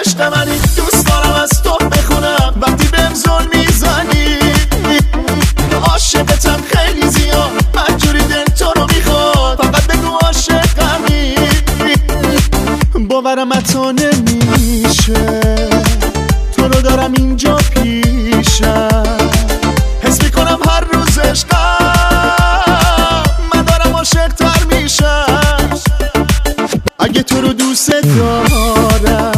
عشق منی، دوست دارم از تو بخونم وقتی بهم زل میزنی. عاشقتم خیلی زیاد، هر جوری دل تو رو میخواد، فقط بگو عاشقمی. باورم تو نمیشه، تو رو دارم اینجا پیشم، حس میکنم هر روز عشقم من دارم عاشق تر میشم. اگه تو رو دوست دارم